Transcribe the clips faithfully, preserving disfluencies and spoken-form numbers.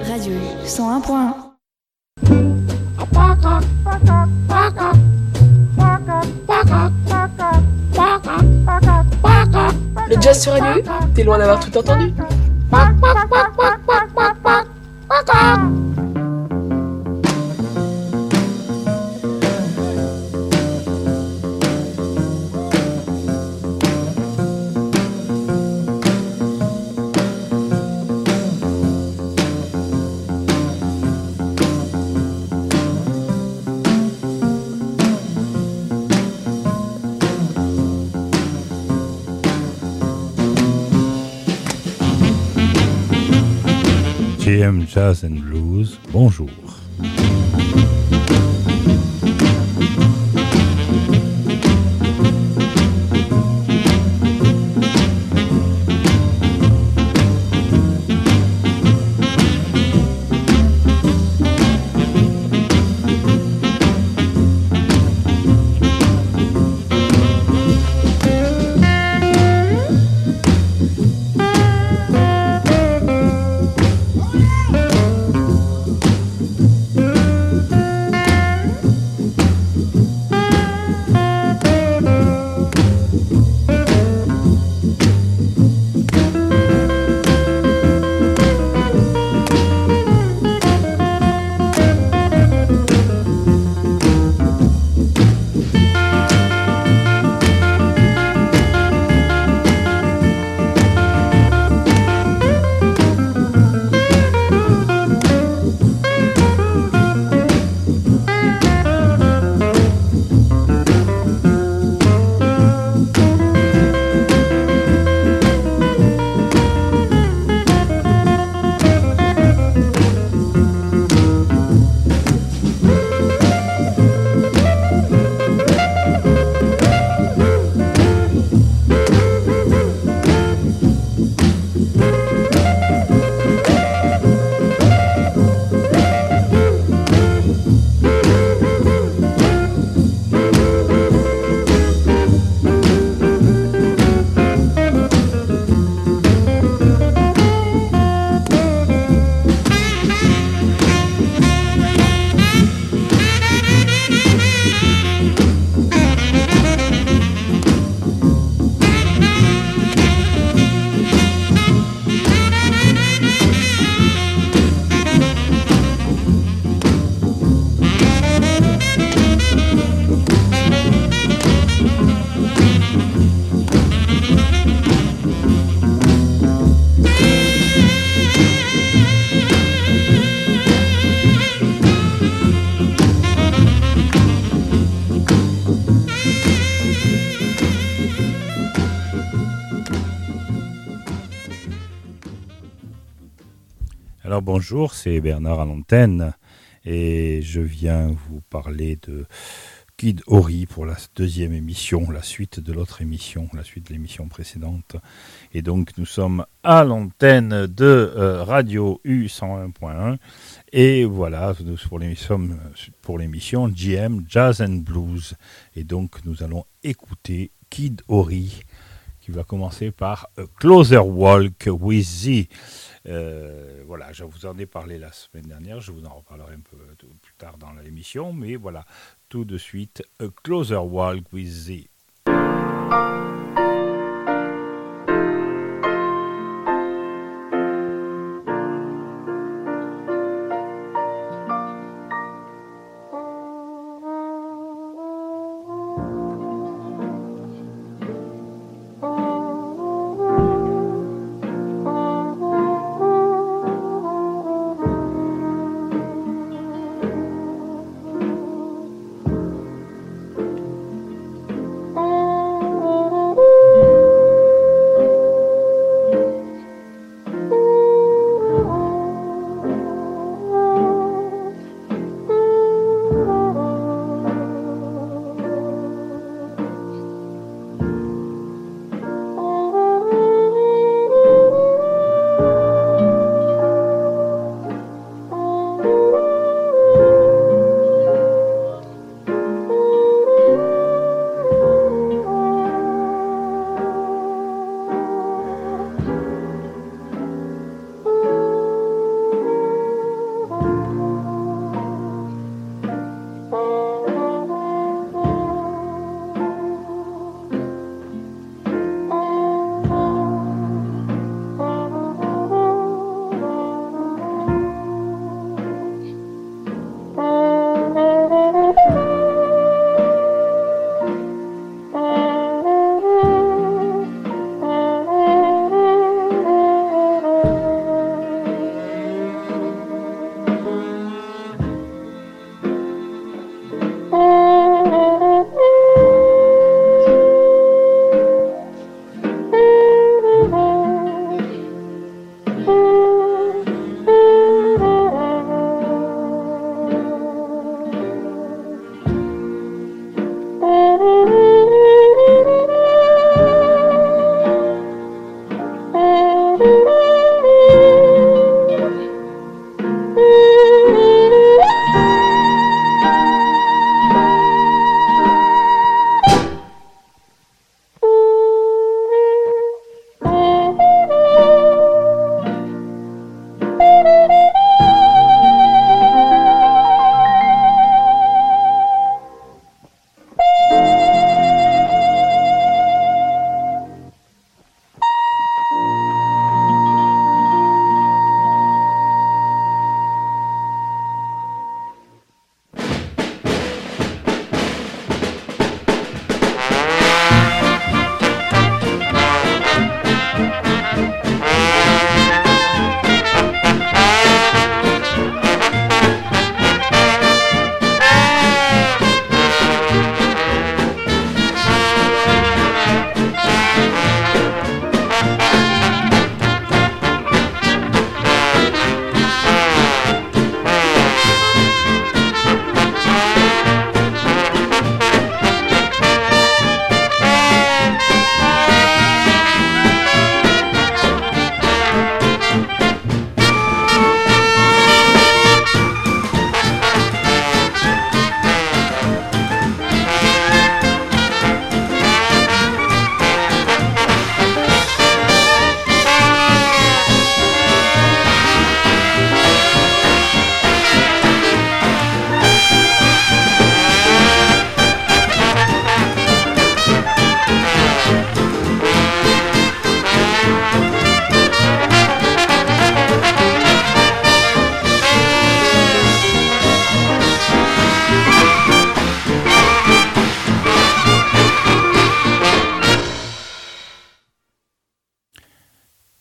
Radio U cent un point un. Le jazz sur Radio U, t'es loin d'avoir tout entendu. G M Jazz and Blues, bonjour. Alors bonjour, c'est Bernard à l'antenne et je viens vous parler de Kid Ory pour la deuxième émission, la suite de l'autre émission, la suite de l'émission précédente. Et donc nous sommes à l'antenne de euh, Radio U cent un point un et voilà, nous pour l'émission, pour l'émission G M Jazz and Blues. Et donc nous allons écouter Kid Ory qui va commencer par A Closer Walk with Thee. Euh, voilà, je vous en ai parlé la semaine dernière, je vous en reparlerai un peu plus tard dans l'émission, mais voilà, tout de suite, A Closer Walk with Thee. Oh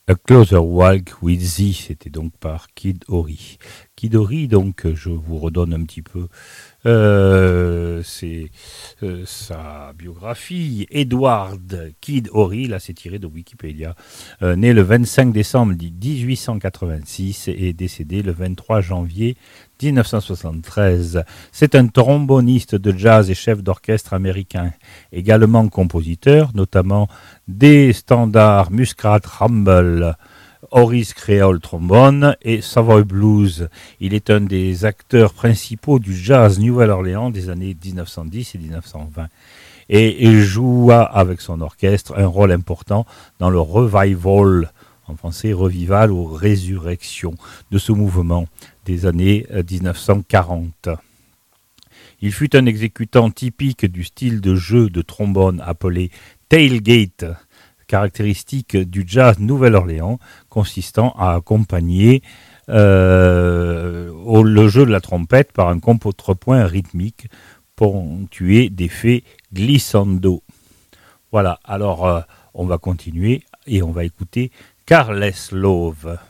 A Closer Walk with Thee, c'était donc par Kid Ory. Kid Ory, donc, je vous redonne un petit peu euh, c'est, euh, sa biographie. Edward Kid Ory, là c'est tiré de Wikipédia, euh, né le vingt-cinq décembre dix-huit cent quatre-vingt-six et décédé le vingt-trois janvier dix-neuf cent soixante-treize. C'est un tromboniste de jazz et chef d'orchestre américain, également compositeur, notamment des standards Muskrat Ramble, Horace Creole Trombone et Savoy Blues. Il est un des acteurs principaux du jazz Nouvelle-Orléans des années dix-neuf cent dix et dix-neuf cent vingt. Et il joua avec son orchestre un rôle important dans le revival, en français revival ou résurrection, de ce mouvement des années dix-neuf cent quarante. Il fut un exécutant typique du style de jeu de trombone appelé tailgate, caractéristique du jazz Nouvelle-Orléans, consistant à accompagner euh, au, le jeu de la trompette par un contrepoint rythmique ponctué d'effets glissando. Voilà, alors euh, on va continuer et on va écouter Careless Love.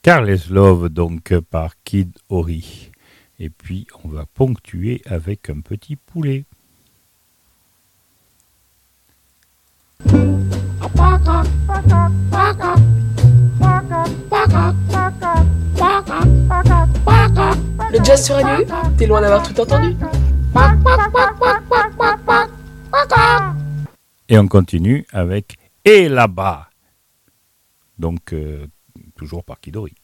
Careless Love, donc par Kid Ory. Et puis on va ponctuer avec un petit poulet. Le jazz sur Radio U, t'es loin d'avoir tout entendu. Et on continue avec Et là-bas. Donc, euh, toujours par Kid Ory.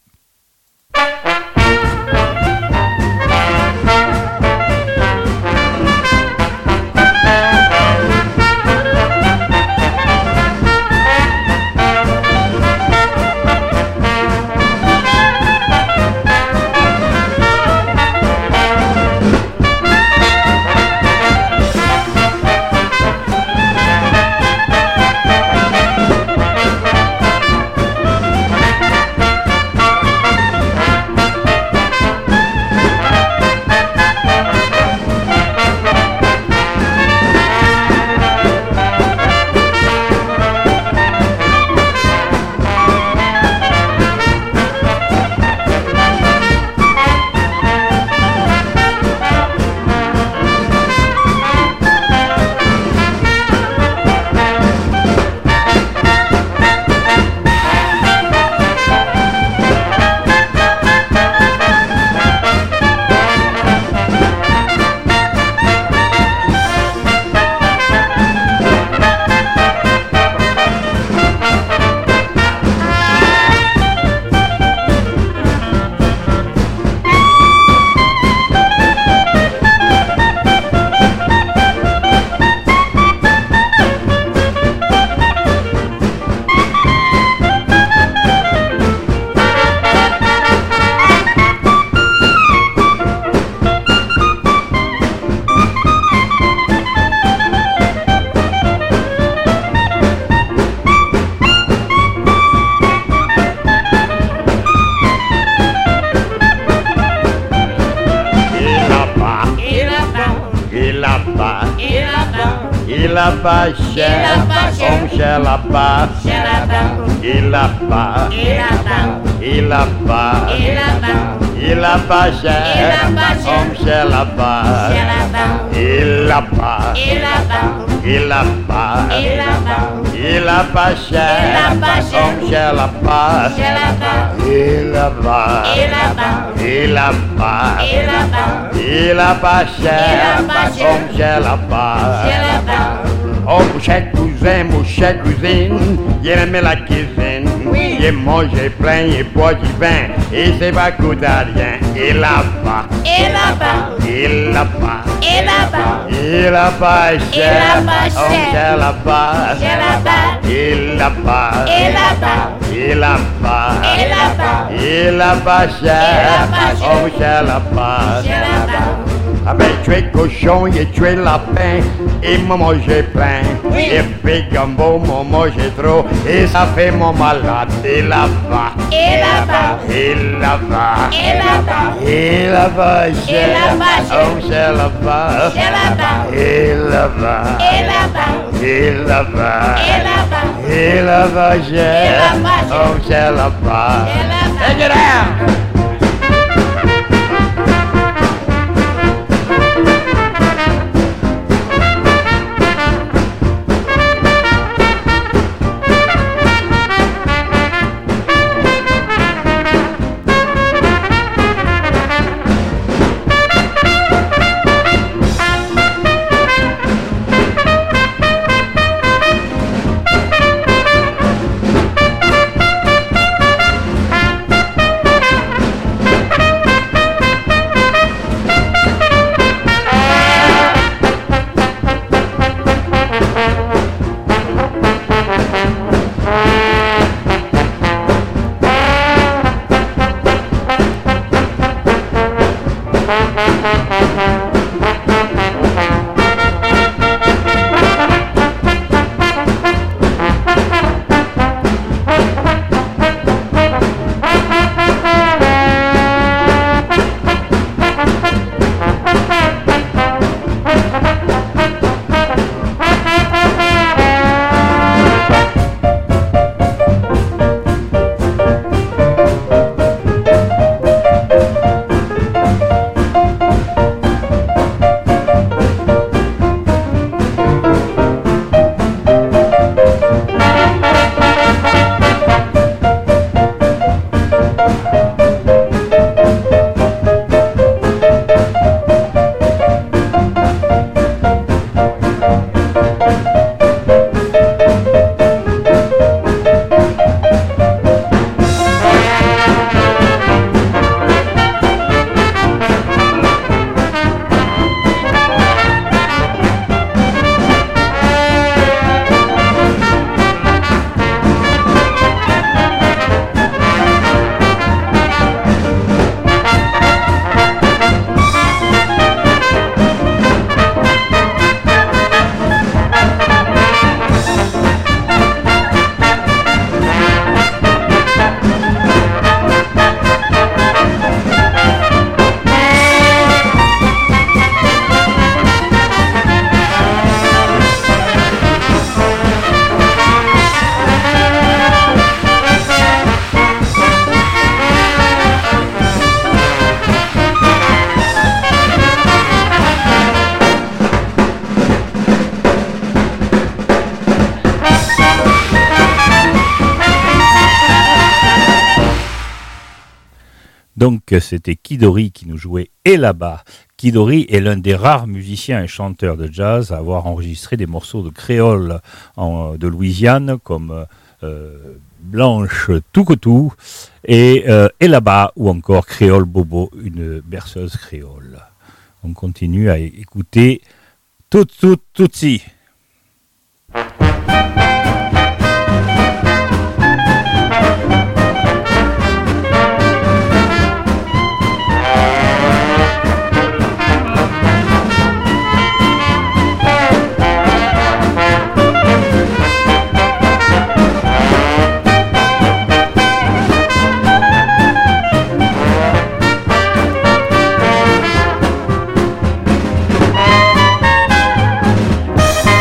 Il a pas cher, on cher là bas. Il a pas, il a pas, il a pas cher, on cher là bas. Il a pas, il a pas, il a pas cher, on cher là bas. Il a pas, il a pas, il a pas cher, on cher là bas. Oh mon cher cousin, mon cher cousine, il aimait la cuisine, oui. Il mangeait plein, il boit du vin, et c'est pas coûte à rien. Il a pas, il a pas, il a pas, il a pas, il a pas cher, on cher la bas. Il a pas, il a pas, il a pas, il a pas, il a pas cher, on cher la bas. Ah ben tu es cochon, et tu es lapin, et moi manger plein, oui. Et puis gumbo, moi manger trop, et ça fait mon malade. Il a pas, il a pas, il a pas, il a pas, il a pas, il a pas, on cher la bas. Il a pas, il a pas, il a pas, il a pas, il a pas cher, on cher la bas. Take it out. Donc c'était Kid Ory qui nous jouait Et là-bas. Kid Ory est l'un des rares musiciens et chanteurs de jazz à avoir enregistré des morceaux de créole en, de Louisiane comme euh, Blanche Toucoutou et euh, Et là-bas ou encore Créole Bobo, une berceuse créole. On continue à écouter Tout Tout Toutsi. Thank you.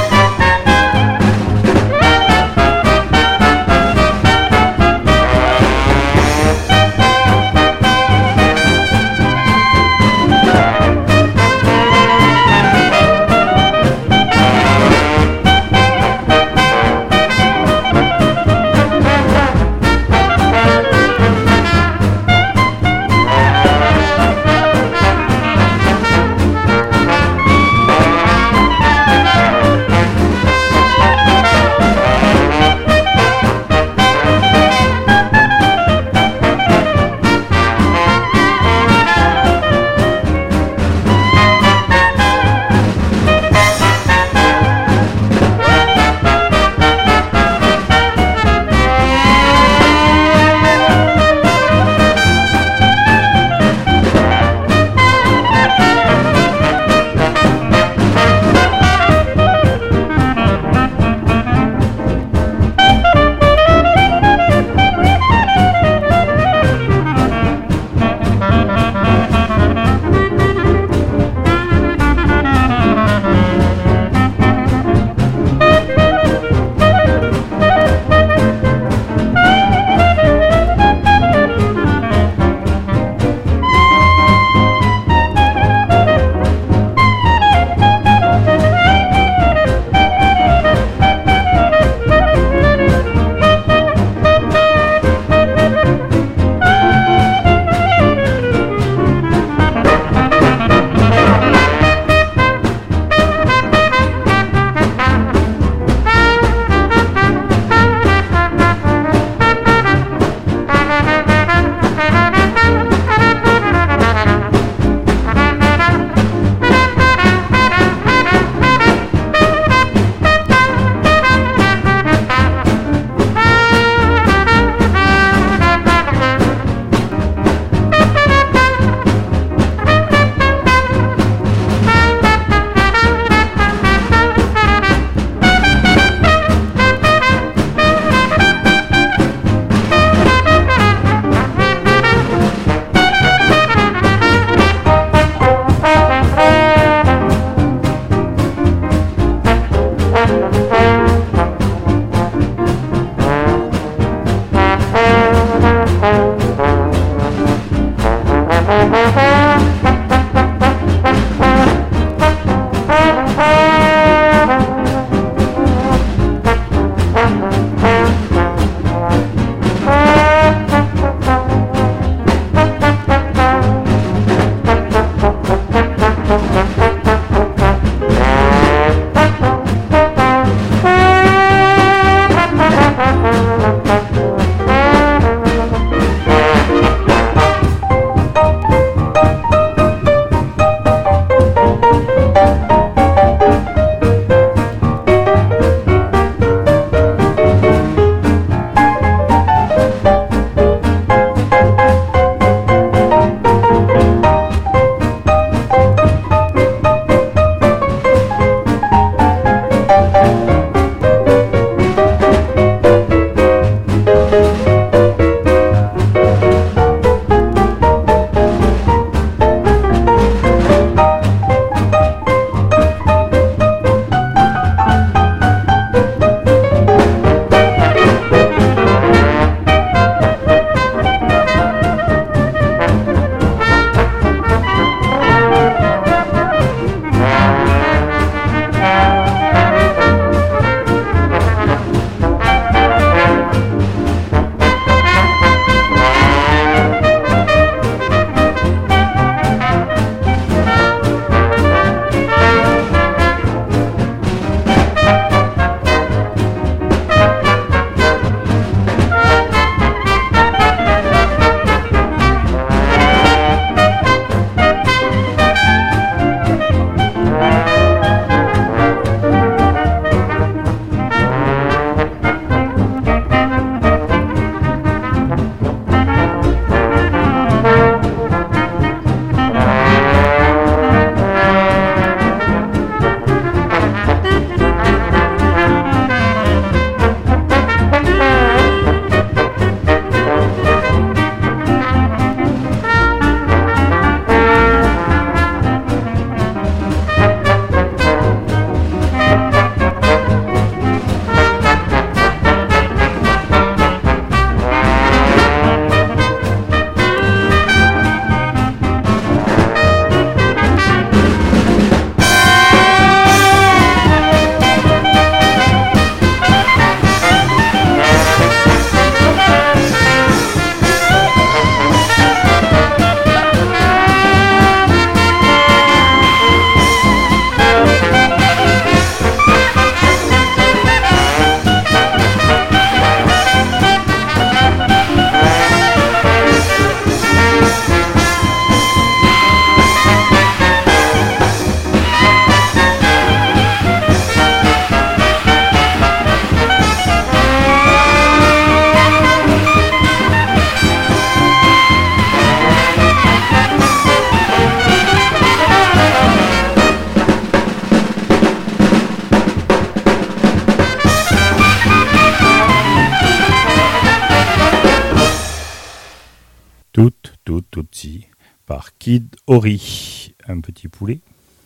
Tout, tout, tout, si, par Kid Ory, un petit poulet.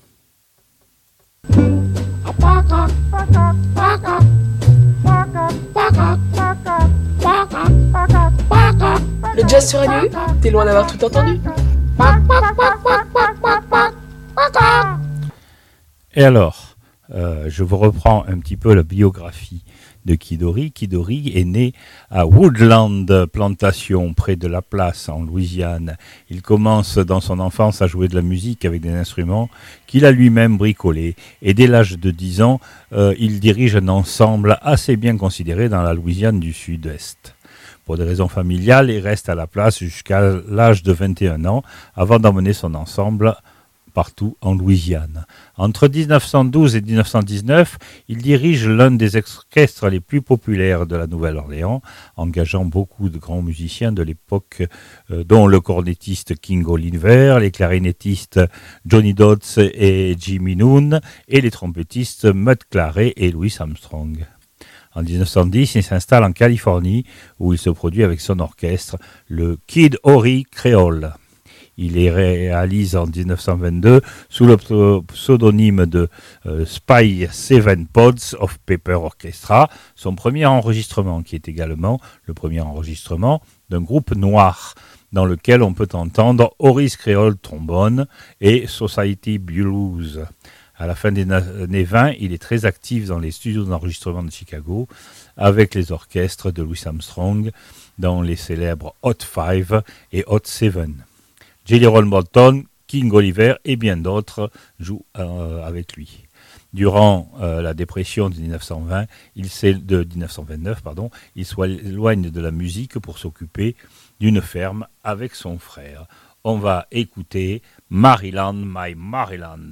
Le jazz sur Radio U, t'es loin d'avoir tout entendu. Et alors, euh, je vous reprends un petit peu la biographie de Kid Ory. Kid Ory est né à Woodland Plantation, près de La Place, en Louisiane. Il commence dans son enfance à jouer de la musique avec des instruments qu'il a lui-même bricolés. Et dès l'âge de dix ans, euh, il dirige un ensemble assez bien considéré dans la Louisiane du Sud-Est. Pour des raisons familiales, il reste à La Place jusqu'à l'âge de vingt et un ans, avant d'emmener son ensemble partout en Louisiane. Entre dix-neuf cent douze et dix-neuf cent dix-neuf, il dirige l'un des orchestres les plus populaires de la Nouvelle-Orléans, engageant beaucoup de grands musiciens de l'époque, euh, dont le cornettiste King Oliver, les clarinettistes Johnny Dodds et Jimmy Noon, et les trompettistes Mud Claret et Louis Armstrong. En dix-neuf cent dix, il s'installe en Californie, où il se produit avec son orchestre, le Kid Ory Creole. Il les réalise en dix-neuf cent vingt-deux sous le pseudonyme de euh, Spy Seven Pods of Paper Orchestra, son premier enregistrement, qui est également le premier enregistrement d'un groupe noir, dans lequel on peut entendre Ory's Creole Trombone et Society Blues. À la fin des années vingt, il est très actif dans les studios d'enregistrement de Chicago, avec les orchestres de Louis Armstrong, dans les célèbres Hot Five et Hot Seven. Jelly Roll Morton, King Oliver et bien d'autres jouent euh, avec lui. Durant euh, la dépression de dix-neuf cent vingt, il de dix-neuf cent vingt-neuf, pardon, il s'éloigne de la musique pour s'occuper d'une ferme avec son frère. On va écouter Maryland, My Maryland.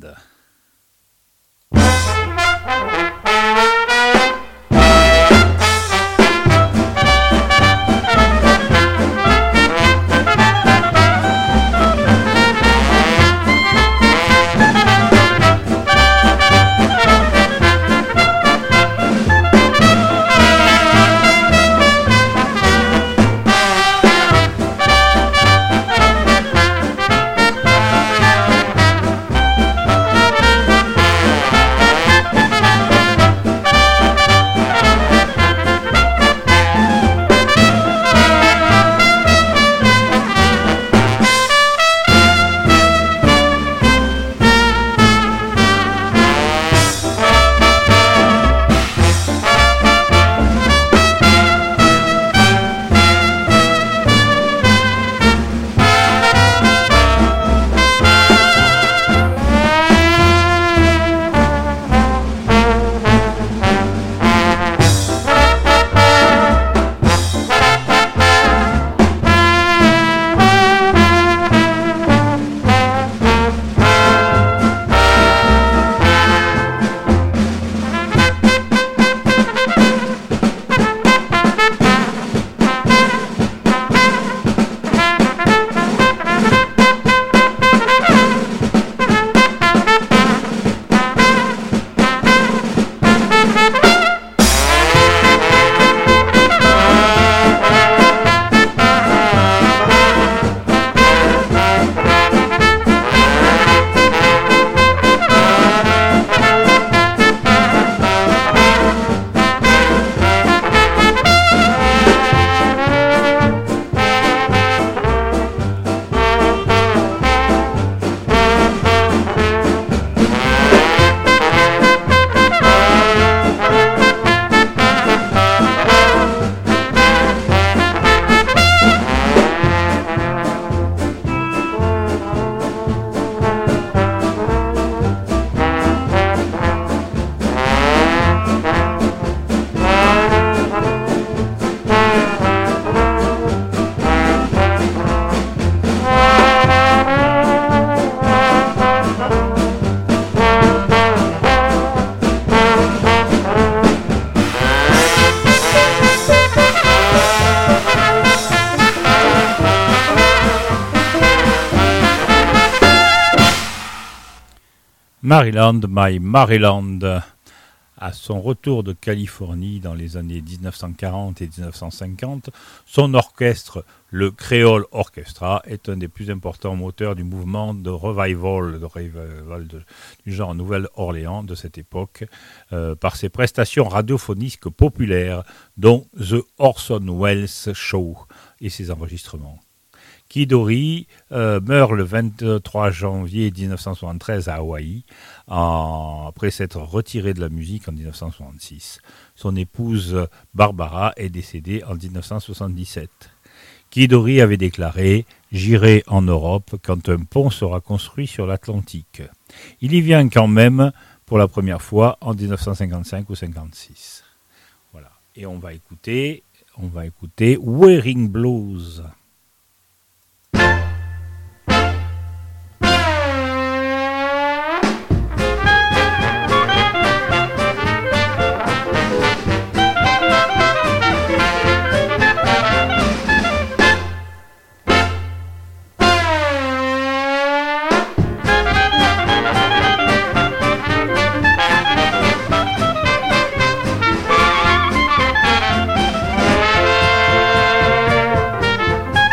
Maryland, My Maryland, À son retour de Californie dans les années dix-neuf cent quarante et dix-neuf cent cinquante, son orchestre, le Creole Orchestra, est un des plus importants moteurs du mouvement de revival, de revival de, du genre Nouvelle-Orléans de cette époque, euh, par ses prestations radiophoniques populaires, dont The Orson Welles Show et ses enregistrements. Kid Ory euh, meurt le vingt-trois janvier dix-neuf cent soixante-treize à Hawaï, en, après s'être retiré de la musique en dix-neuf cent soixante-six. Son épouse Barbara est décédée en dix-neuf cent soixante-dix-sept. Kid Ory avait déclaré « J'irai en Europe quand un pont sera construit sur l'Atlantique ». Il y vient quand même pour la première fois en dix-neuf cent cinquante-cinq ou cinquante-six. Voilà. Et on va écouter, on va écouter Wearing Blues. Thank you.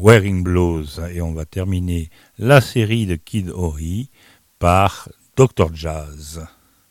Wearing Blues. Et on va terminer la série de Kid Ory par docteur Jazz.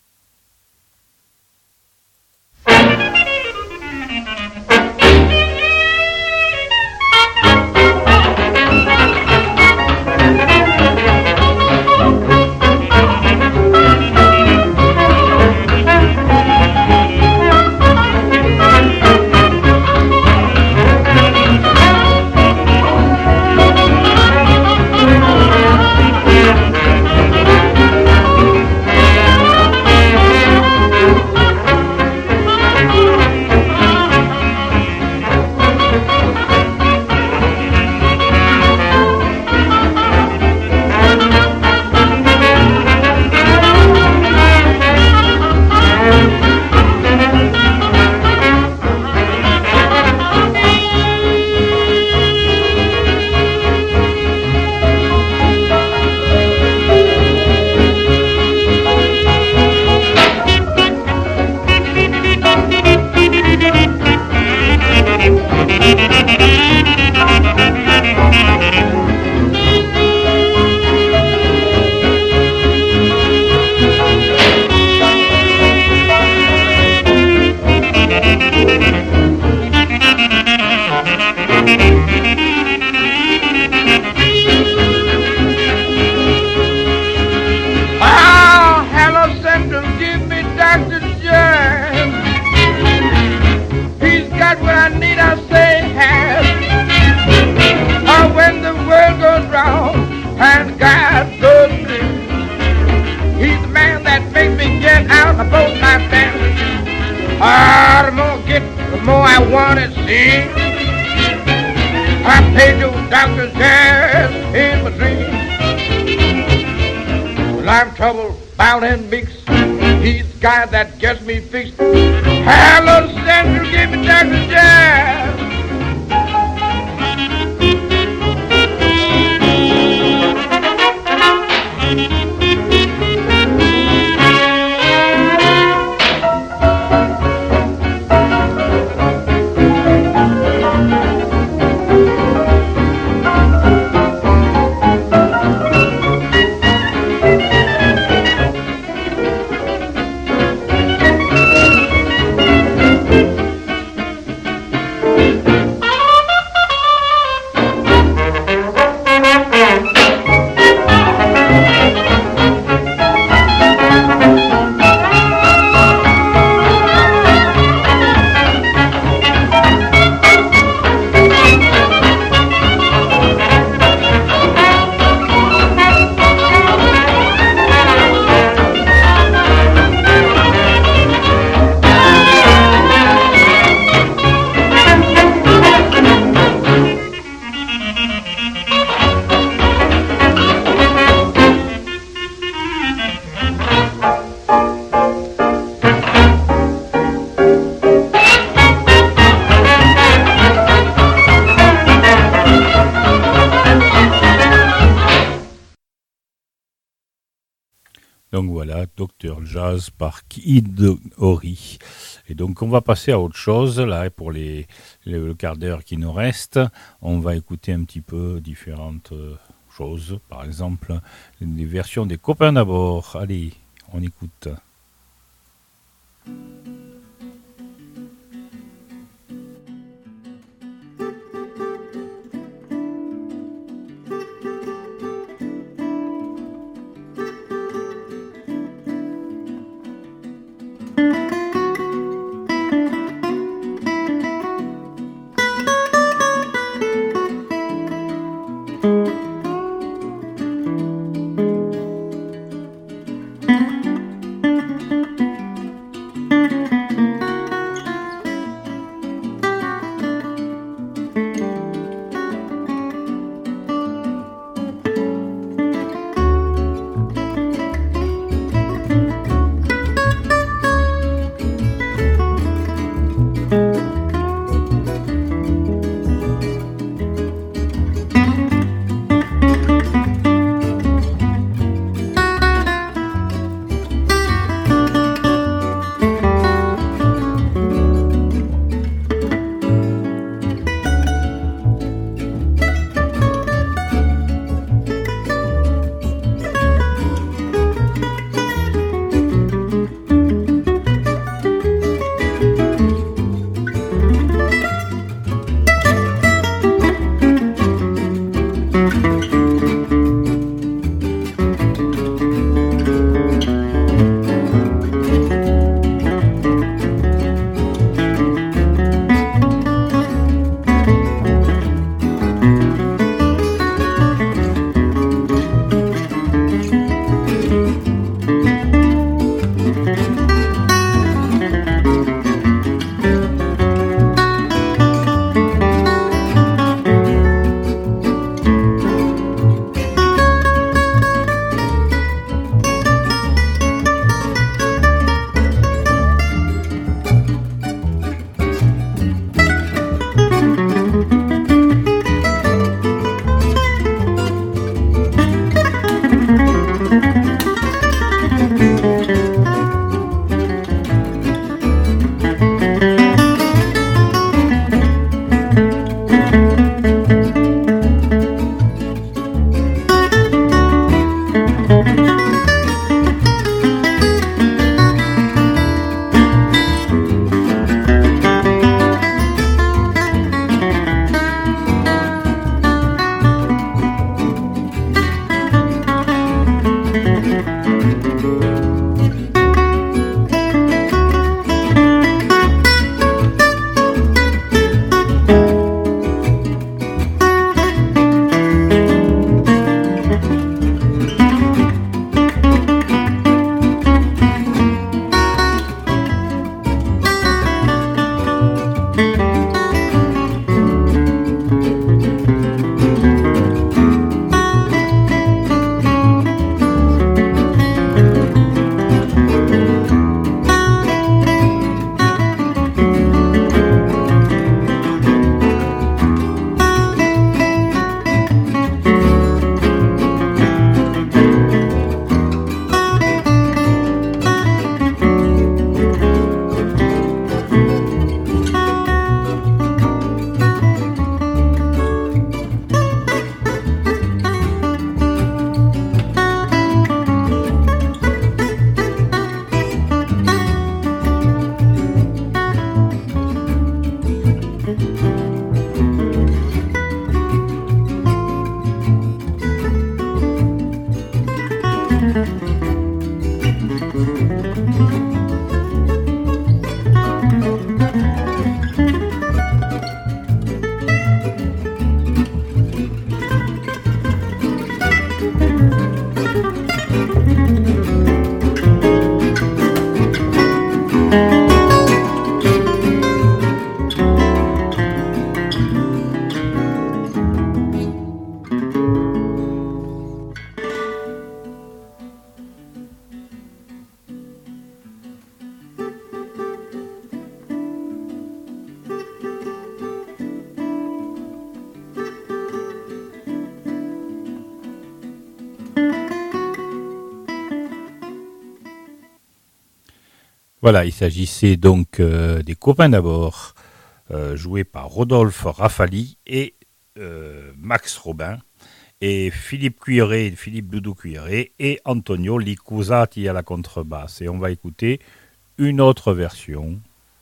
That gets me fixed. Hello, Central, give me Doctor Jazz. Donc voilà, docteur Jazz par Kid Ory. Et donc on va passer à autre chose, là, pour les, les, le quart d'heure qui nous reste. On va écouter un petit peu différentes choses. Par exemple, les versions des copains d'abord. Allez, on écoute. Thank you. Voilà, il s'agissait donc euh, des copains d'abord, euh, joués par Rodolphe Raffali et euh, Max Robin, et Philippe Cuilleré, Philippe Doudou Cuilleré et Antonio Licuzati à la contrebasse. Et on va écouter une autre version.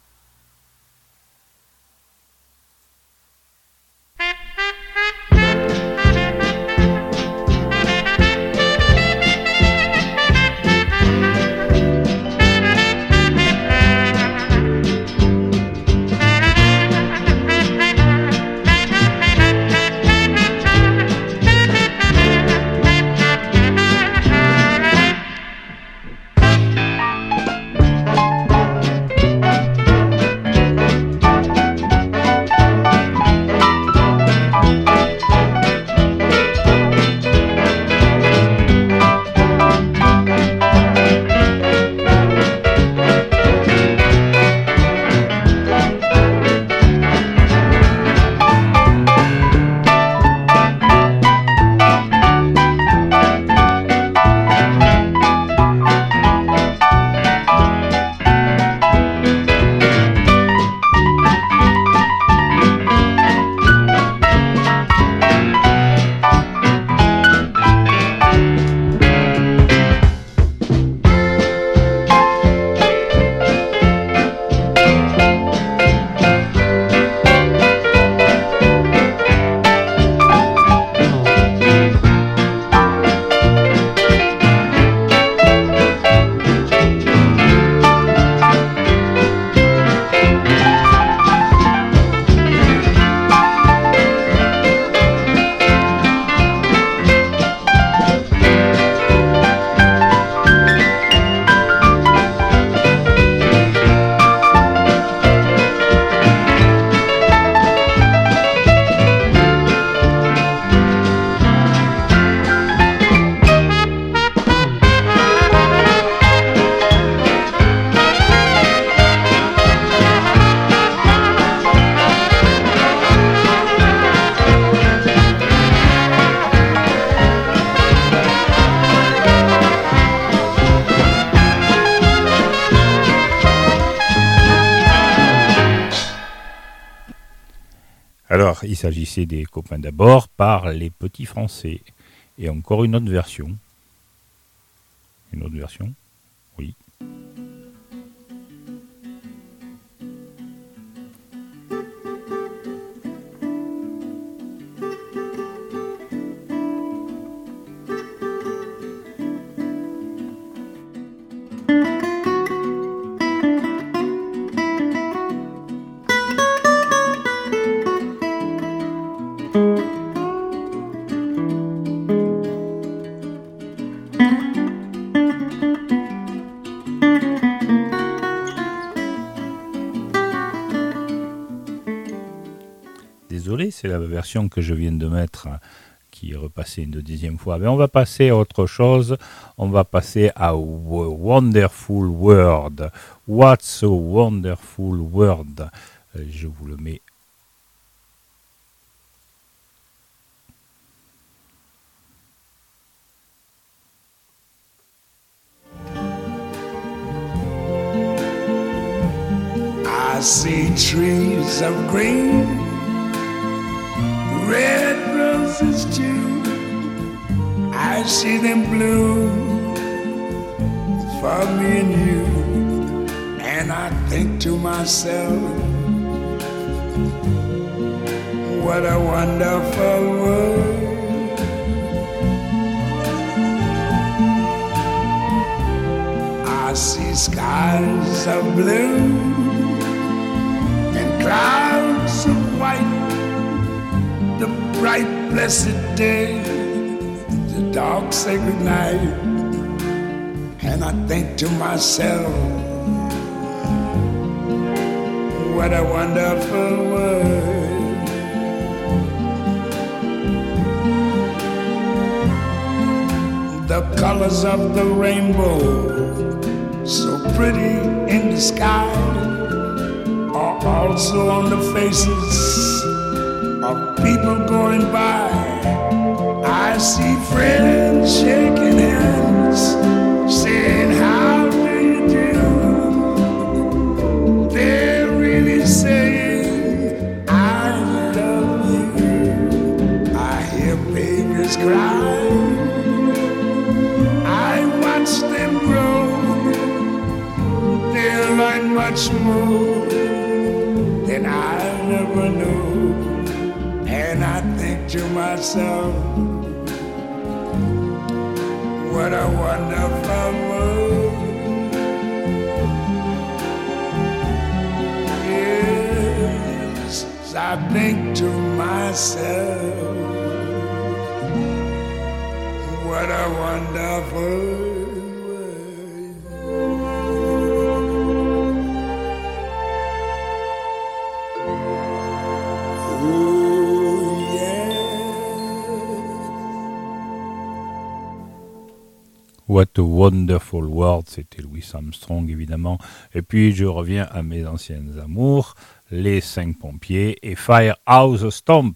Alors, il s'agissait des copains d'abord par les petits Français. Et encore une autre version. Une autre version, oui. Désolé, c'est la version que je viens de mettre qui est repassée une deuxième fois. Mais on va passer à autre chose. On va passer à Wonderful World. What's a Wonderful World? Je vous le mets. I see trees of green, red roses too. I see them bloom for me and you. And I think to myself, what a wonderful world. see skies of blue and clouds of white, the bright blessed day, the dark sacred night. And I think to myself, what a wonderful world. The colors of the rainbow, so pretty in the sky, are also on the faces of people going by. I see friends shaking hands, saying, how do you do? They're really saying, I love you. I hear babies cry, I watch them grow. They'll learn much more than I never knew. And I think to myself, what a wonderful world. Yes, I think to myself, what a wonderful world. Oh, yeah. What a Wonderful World, c'était Louis Armstrong évidemment. Et puis je reviens à mes anciennes amours, les cinq pompiers et Firehouse Stomp.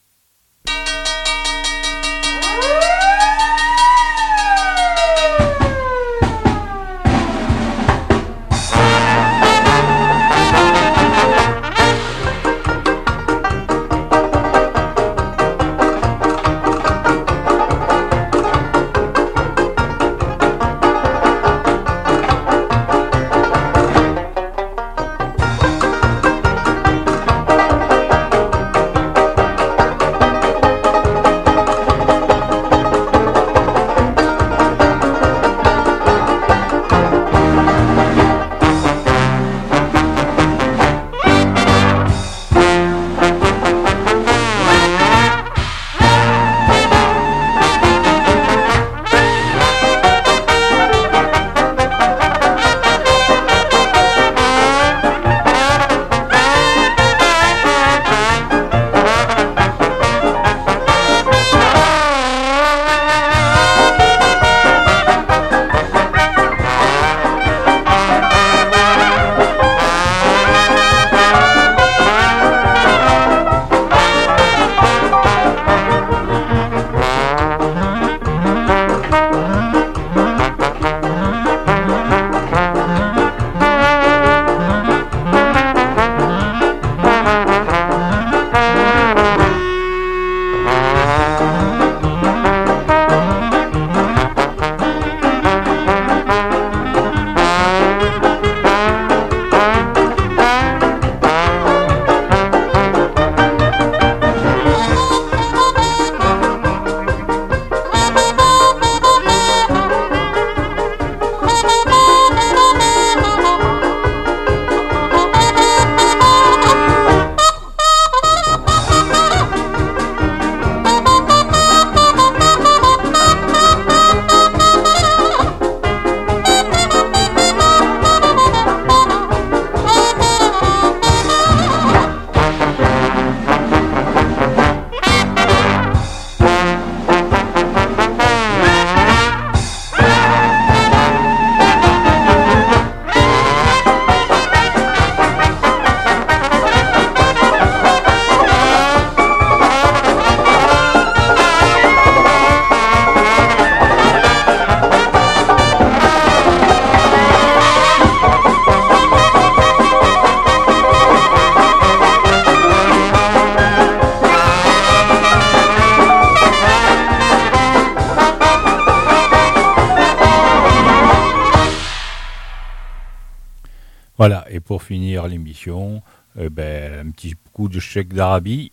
Voilà, et pour finir l'émission, euh, ben, un petit coup de chèque d'Arabie.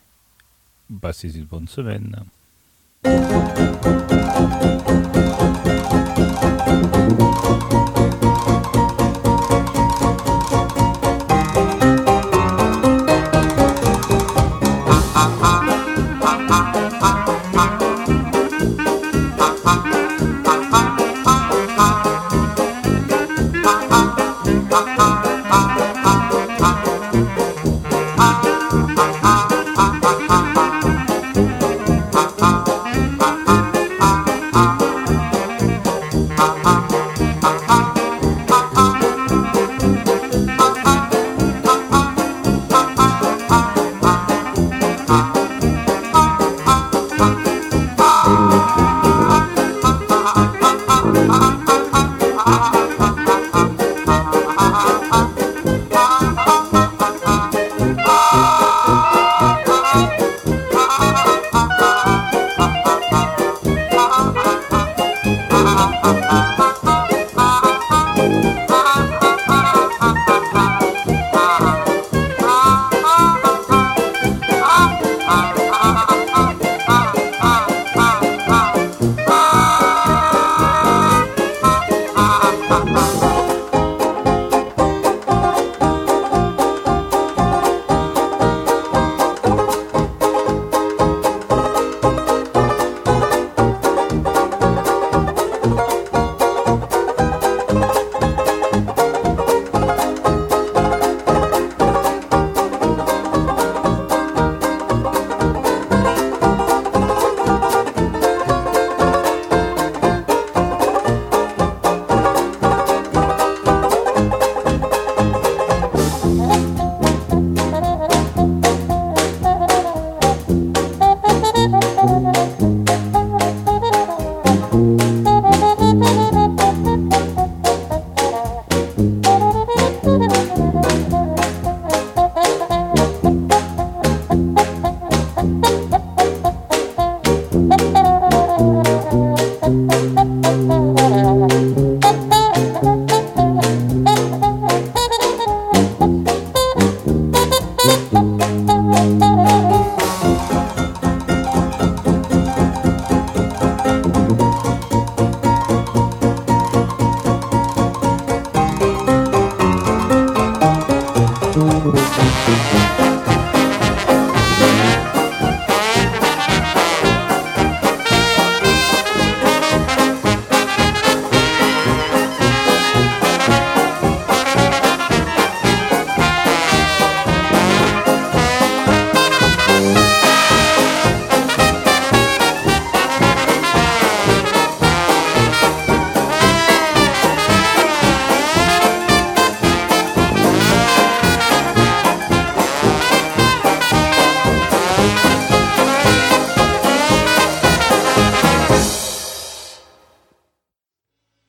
Passez une bonne semaine. Thank you. Thank you.